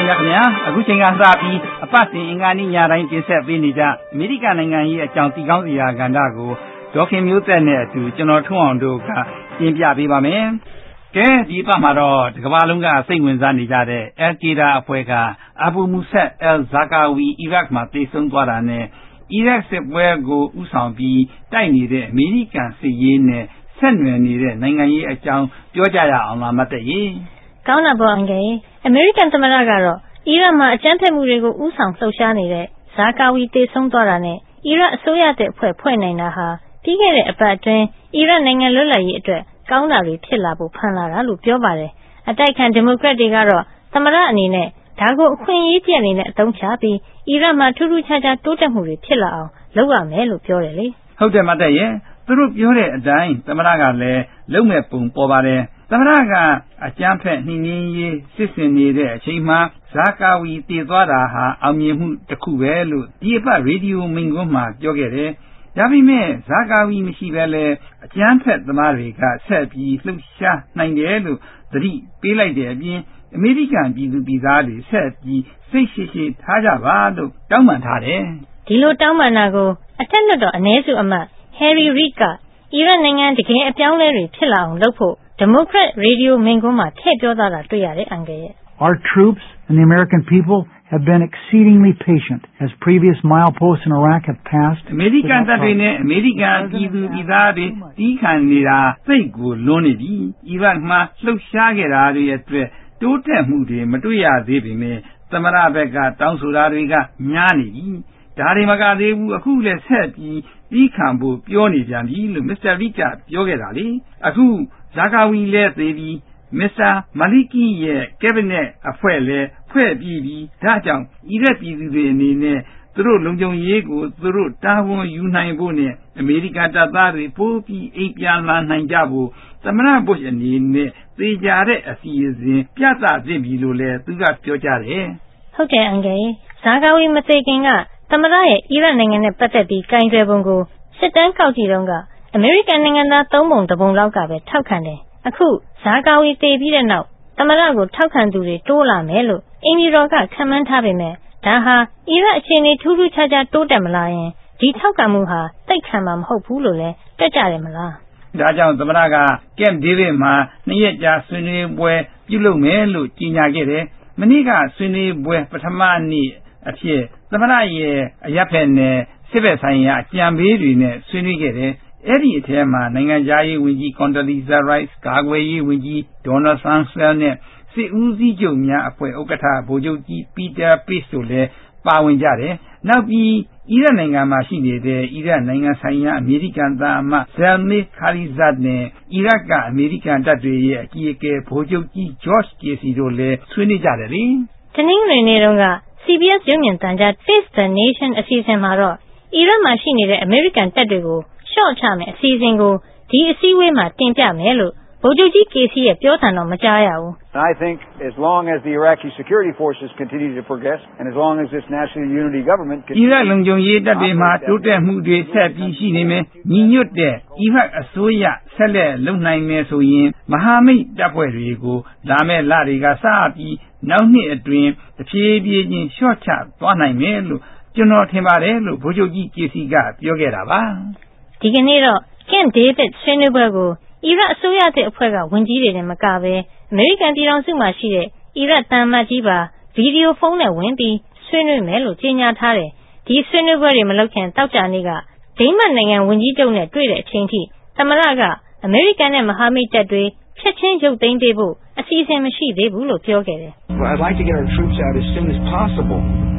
ရှင်များခင်ဗျာအခုချိန်ကစပြီးအပတ်စဉ်အင်္ဂါနေ့ညတိုင်းတင်ဆက်ပေးနေကြအမေရိကန်နိုင်ငံရဲ့အကြောင်းတီကောင်းစရာကဏ္ဍကိုဒေါခင်မျိုးသက်နဲ့အတူကျွန်တော်ထွန်းအောင်တို့ကတင်ပြပေးပါမယ်။ကဲဒီအပတ်မှာတော့ဒီကမ္ဘာလုံးကစိတ်ဝင်စားနေကြတဲ့ Al-Qaeda အဖွဲ့ကအဘူမူဆတ်အယ်ဇာကာဝီအီရတ်မှာတေဆုံးသွားတာနဲ့အီရတ်စစ်ပွဲကိုဥဆောင်ပြီးတိုက်နေတဲ့အမေရိကန်စစ်ရေးနဲ့ဆက်နွယ်နေတဲ့နိုင်ငံရေးအကြောင်းပြောကြရအောင်လားမတ်ရေ။ကောင်းတာပေါ့အငယ်အမေရိကန်သမ္မတကတော့အီရတ်မှာအကြမ်းဖက်မှုတွေကိုဥဆောင်လှုပ်ရှားနေတဲ့ဇာကာဝီတေဆုံးသွားတာနဲ့အီရတ်အစိုးရတဲ့ဖွဲ့နိုင်တာဟာပြီးခဲ့တဲ့အပတ်အတွင်းအီရတ်နိုင်ငံလွတ်လပ်ရေးအတွက်ကောင်းတာတွေဖြစ်လာဖို့ဖန်လာတာလို့ပြောပါတယ်။အတိုက်ခံဒီမိုကရက်တွေကတော့သမ္မတအနေနဲ့ဒါကိုအခွင့်အရေးကျအနေနဲ့အသုံးချပြီးအီရတ်မှာထူးထူးခြားခြားတိုးတက်မှုတွေဖြစ်လာအောင်လုပ်ရမယ်လို့ပြောတယ်လေ။ဟုတ်တယ်မတ်ရဲ့သူတို့ပြောတဲ့အတိုင်းသမ္မတကလည်းလုပ်မဲ့ပုံပေါ်ပါတယ်။သမ္မတကအကြမ်းဖက်နှိမ်နင်းရေးစစ်ဆင်နေတဲ့အချိန်မှာဇာကာဝီတည်သွားတာဟာအောင်မြင်မှုတစ်ခုပဲလို့ဒီအပတ်ရေဒီယိုမိန့်ခွန်းမှာပြောခဲ့တယ်။ဒါပေမဲ့ဇာကာဝီမရှိဘဲလဲအကြမ်းဖက်သမားတွေကဆက်ပြီးလှုပ်ရှားနိုင်တယ်လို့သတိပေးလိုက်တဲ့အပြင်အမေရိကန်ပြည်သူပြည်သားတွေဆက်ပြီးစိတ်ရှိထားကြပါလို့တောင်းပန်ထားတယ်။ဒီလိုတောင်းပန်တာကိုအထက်လွှတ်တော်အနည်းစုအမတ် Harry Reid ကအီရတ်နိုင်ငံတကယ်အပြောင်းလဲတွေဖြစ်လာအောင်လုပ်ဖို့ဒီမိုကရက်ရေဒီယိုမိန့်ခွန်းမှာထည့်ပြောသွားတာတွေ့ရတယ်အန်ကယ်ရဲ့ Our troops and the American people have been exceedingly patient as previous mileposts in Iraq have passed. အမေရိကန်တပ်တွေနဲ့အမေရိကန်ပြည်သူပြည်သားတွေတီးခံနေတာစိတ်ကိုလွန်နေပြီ။အီရတ်မှာလှုပ်ရှားခဲ့တာတွေအတွက်တိုးတက်မှုတွေမတွေ့ရသေးပေမဲ့သမရဘက်ကတောင်းဆိုတာတွေကများနေပြီ။ဒါတွေမကသေးဘူးအခုလည်းဆက်ပြီးတီးခံဖို့ပြောနေပြန်ပြီလို့မစ္စတာရီကပြောခဲ့တာလေ။အခုဇာကာဝီလည်းသေပြီးမစ္စတာမာလီကီရဲ့ကက်ဘိနက်အဖွဲ့လည်းဖွဲ့ပြီးဒါကြောင့်အီရတ်ပြည်သူတွေအနေနဲ့သူတို့လုံခြုံရေးကိုသူတို့တာဝန်ယူနိုင်ဖို့နဲ့အမေရိကန်တပ်သားတွေပိုးပြီးအိပ်ပြန်လာနိုင်ကြဖို့သမရဘုတ်အနေနဲ့သေချာတဲ့အစီအစဉ်ပြသသင့်ပြီလို့လည်းသူကပြောကြတယ်။ဟုတ်တယ်အန်ကယ်ဇာကာဝီမသေခင်ကသမရရဲ့အီရတ်နိုင်ငံနဲ့ပတ်သက်ပြီးကင်တွယ်ပုံကိုစစ်တမ်းကောက်ကြည့်တော့ကအမေရိကန်နိုင်ငံသား3ပုံ1ပုံလောက်ကပဲထောက်ခံတယ်။အခုဇာကာဝီသေပြီးတဲ့နောက်သမရကိုထောက်ခံသူတွေတိုးလာမယ်လို့အင်ဂျီရောကခန့်မှန်းထားပေမဲ့ဒါဟာအီရတ်အခြေအနေထူးထူးခြားခြားတိုးတက်မလာရင်ဒီထောက်ခံမှုဟာတိတ်ခံမှာမဟုတ်ဘူးလို့လည်းတွက်ကြတယ်မလား။ဒါကြောင့်သမရကကမ်ဒေးဗစ်မှာ2ရက်ကြာဆွေးနွေးပွဲပြုလုပ်မယ်လို့ကြေညာခဲ့တယ်။မနေ့ကဆွေးနွေးပွဲပထမနေ့အဖြစ်သမရရဲ့အရပ်ဖက်နဲ့စစ်ဘက်ဆိုင်ရာအကြံပေးတွေနဲ့ဆွေးနွေးခဲ့တယ်။အဲ့ဒီအထက်မှာနိုင်ငံခြားရေးဝန်ကြီးကွန်ဒလီဇာရိုက်စ်ကာကွယ်ရေးဝန်ကြီးဒေါ်နယ်ဆန်ဆယ်နဲ့စစ်ဦးစီးချုပ်များအဖွဲ့ဥက္ကဋ္ဌဗိုလ်ချုပ်ကြီးပီတာပေးစ်တို့လည်းပါဝင်ကြတယ်။နောက်ပြီးအီရတ်နိုင်ငံမှာရှိနေတဲ့အီရတ်နိုင်ငံဆိုင်ရာအမေရိကန်သားအမတ်ဇယ်မီခါလီဇတ်နဲ့အီရတ်ကအမေရိကန်တပ်တွေရဲ့အကြီးအကဲဗိုလ်ချုပ်ကြီးဂျော့ချ်ကေစီတို့လည်းဆွေးနွေးကြတယ်လေ။တနင်္ဂနွေနေ့တုန်းက CBS ရုပ်မြင်သံကြား Face the Nation အစီအစဉ်မှာတော့အီရတ်မှာရှိနေတဲ့အမေရိကန်တပ်တွေကိုရှော့ချမယ်အစီအစဉ်ကိုဒီအစည်းအဝေးမှာတင်ပြမယ်လို့ဗိုလ်ချုပ်ကြီးကေစီရဲ့ပြောသံတော့မကြားရဘူး။ I think as long as the Iraqi security forces continue to progress and as long as this national unity government အီရတ်လုံခြုံရေးတပ်တွေမှာတိုးတက်မှုတွေဆက်ပြီးရှိနေမယ်ညီညွတ်တဲ့အီရတ်အစိုးရဆက်လက်လုပ်နိုင်မယ်ဆိုရင်မဟာမိတ်တပ်ဖွဲ့တွေကိုလာမဲ့လတွေကစပြီးနောက်နှစ်အတွင်းတဖြည်းဖြည်းချင်းရှော့ချသွားနိုင်မယ်လို့ကျွန်တော်ထင်ပါတယ်လို့ဗိုလ်ချုပ်ကြီးကေစီကပြောခဲ့တာပါ။ဒီကနေ့တော့ကမ်ဒေးဗစ်ဆွေးနွေးပွဲကိုအီရတ်အစိုးရတဲ့အဖွဲ့ကဝန်ကြီးတွေနဲ့မကပဲအမေရိကန်ပြည်ထောင်စုမှာရှိတဲ့အီရတ်တန်မတ်ကြီးပါဗီဒီယိုဖုန်းနဲ့ဝင်ပြီးဆွေးနွေးမယ်လို့ကြေညာထားတယ်။ဒီဆွေးနွေးပွဲတွေမလုပ်ခင်တောက်ကြနေ့ကဒိန်းမတ်နိုင်ငံဝန်ကြီးချုပ်နဲ့တွေ့တဲ့အချိန်ထိသမရကအမေရိကန်နဲ့မဟာမိတ်တပ်တွေချက်ချင်းရုပ်သိမ်းပေးဖို့အစီအစဉ်မရှိသေးဘူးလို့ပြောခဲ့တယ်။ I'd like to get our troops out as soon as possible.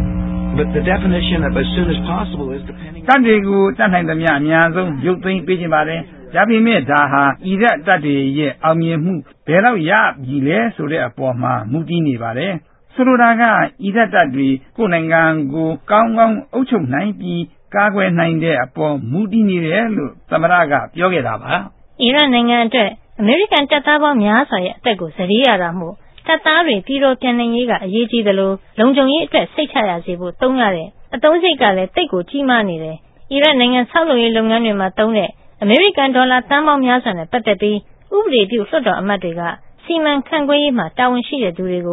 But the definition of as soon as possible is depending on တပ်တွေကိုတတ်နိုင်သမျှအများဆုံးရုပ်သိမ်းပေးခြင်းပါတယ်။ဒါပေမဲ့ဒါဟာအီရတ်တပ်တွေရဲ့အောင်မြင်မှုဘယ်လောက်ရပြီလဲဆိုတဲ့အပေါ်မှာမူတည်နေပါတယ်။ဆိုလိုတာကအီရတ်တပ်တွေကိုနိုင်ငံကိုကောင်းကောင်းအုပ်ချုပ်နိုင်ပြီးကာကွယ်နိုင်တဲ့အပေါ်မူတည်နေတယ်လို့သမရကပြောခဲ့တာပါ။အီရတ်နိုင်ငံအတွက်အမေရိကန်တပ်သားပေါင်းများစွာရဲ့အသက်ကိုစတေးရတာမို့တပ်သားတွေပြည်တော်ပြန်နိုင်ရေးကအရေးကြီးသလိုလုံခြုံရေးအတွက်စိတ်ချရစေဖို့သုံးရတဲ့အသုံးစိတ်ကလည်းတိတ်ကိုကြီးမားနေတယ်။အီရတ်နိုင်ငံဆောက်လုပ်ရေးလုပ်ငန်းတွေမှာသုံးတဲ့အမေရိကန်ဒေါ်လာသန်းပေါင်းများစွာနဲ့ပတ်သက်ပြီးဥပဒေပြုလွှတ်တော်အမတ်တွေကစီမံခန့်ခွဲရေးမှာတာဝန်ရှိတဲ့သူတွေကိုစ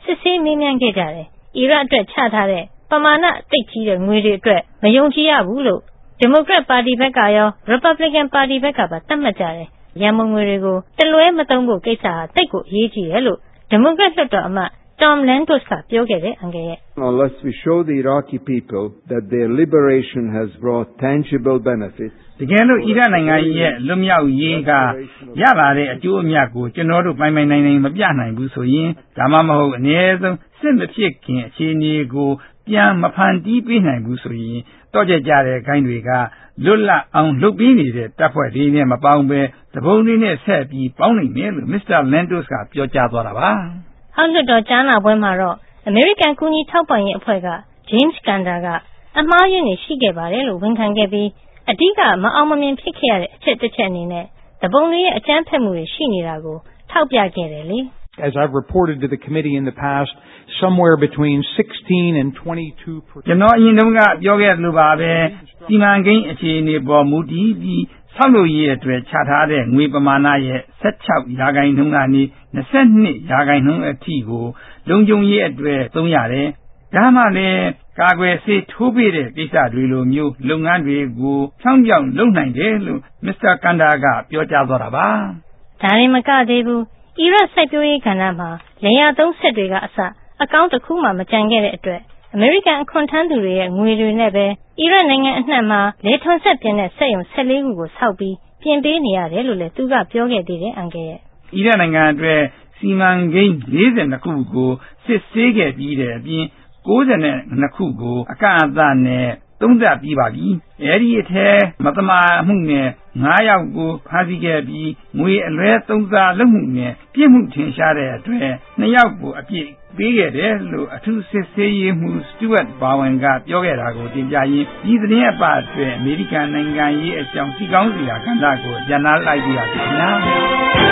စစ်ဆေးမေးမြန်းခဲ့ကြတယ်။အီရတ်အတွက်ချထားတဲ့ပမာဏသိပ်ကြီးတဲ့ငွေတွေအတွက်မယုံကြည်ရဘူးလို့ဒီမိုကရက်ပါတီဘက်ကရော Republican ပါတီဘက်ကပါသတ်မှတ်ကြတယ်။ရန်ပုံငွေတွေကိုတလွဲမသုံးဖို့ကိစ္စဟာတိတ်ကိုအရေးကြီးတယ်လို့ဒီမိုကရက်လွှတ်တော်အမတ် Tom Lantos ကပြောခဲ့တယ်အန်ကယ်ရဲ့ Unless we show the Iraqi people that their liberation has brought tangible benefits တကယ်လို့အီရတ်နိုင်ငံရဲ့လွတ်မြောက်ရေးကရလာတဲ့အကျိုးအမြတ်ကိုကျွန်တော်တို့ပိုင်နိုင်မပြနိုင်ဘူးဆိုရင်ဒါမှမဟုတ်အနည်းဆုံးစစ်မဖြစ်ခင်အခြေအနေကိုပြန်မဖန်တီးပေးနိုင်ဘူးဆိုရင်တော့ကြကြတဲ့ခိုင်းတွေကလွတ်လပ်အောင်လုပ်ပေးနေတဲ့တပ်ဖွဲ့တွေနဲ့မပေါင်းပဲတပုံးလေးနဲ့ဆက်ပြီးပေါင်းနိုင်မယ်လို့ Mr. Lantos ကပြောကြားသွားတာပါ။အောက်လွှတ်တော်ကြားနာပွဲမှာတော့အမေရိကန်ကူညီထောက်ပံ့ရေးအဖွဲ့က James Kander ကအမှားယွင်းတွေရှိခဲ့ပါတယ်လို့ဝန်ခံခဲ့ပြီးအဓိကမအောင်မမြင်ဖြစ်ခဲ့ရတဲ့အချက်တစ်ချက်အနေနဲ့တပုံးလေးရဲ့အကြမ်းဖက်မှုတွေရှိနေတာကိုထောက်ပြခဲ့တယ်လေ As I've reported to the committee in the past, somewhere between 16 and 22%. ကျွန်တော်အရင်တုန်းကပြောခဲ့သလိုပါပဲစီမံကိန်းအခြေအနေပေါ်မူတည်ပြီးဆောက်လုပ်ရေးအတွက်ချထားတဲ့ငွေပမာဏရဲ့ 16% ကနေ 22% အထိကိုလုံခြုံရေးအတွက်သုံးရတယ်။ဒါမှလည်းကာကွယ်ဆေးထိုးပေးတဲ့ကိစ္စတွေလိုမျိုးလုပ်ငန်းတွေကိုဖြောင်းပြောင်းလုပ်နိုင်တယ်လို့ Mr. Kander ကပြောကြားသွားတာပါ။ဒါရင်မကသေးဘူးအီရတ်စိုက်ပျိုးရေးကဏ္ဍမှာလေယာသုံးဆက်တွေကအစအကောင့်တစ်ခုမှမကြံခဲ့တဲ့အတွက်အမေရိကန်အခွန်ထမ်းသူတွေရဲ့ငွေတွေနဲ့ပဲအီရတ်နိုင်ငံအနှံ့မှာလေထွန်ဆက်ပြင်းတဲ့စက်ရုံ14ခုကိုဆောက်ပြီးပြင်ပေးနေရတယ်လို့လည်းသူကပြောခဲ့သေးတယ်အန်ကယ်ရဲ့အီရတ်နိုင်ငံအတွက်စီမံကိန်း42ခုကိုစစ်ဆေးခဲ့ပြီးတဲ့အပြင်92ခုကိုအကန့်အသတ်နဲ့သုံးသပ်ပြီးပါပြီ။အဲဒီအထက်မတမာမှုနဲ့9ယောက်ကိုဖမ်းဆီးခဲ့ပြီးငွေအလွဲသုံးစားလုပ်မှုနဲ့ပြစ်မှုထင်ရှားတဲ့အတွက်2ယောက်ကိုအပြစ်ပေးခဲ့တယ်လို့အထူးစစ်ဆေးရေးမှူး Stuart Bowen ကပြောခဲ့တာကိုတင်ပြရင်းဒီသတင်းအပါအတွက်အမေရိကန်နိုင်ငံရေးအကြောင်းစီကောင်းစရာကဏ္ဍကိုပြန်လာလိုက်ပြရစီခင်ဗျာ။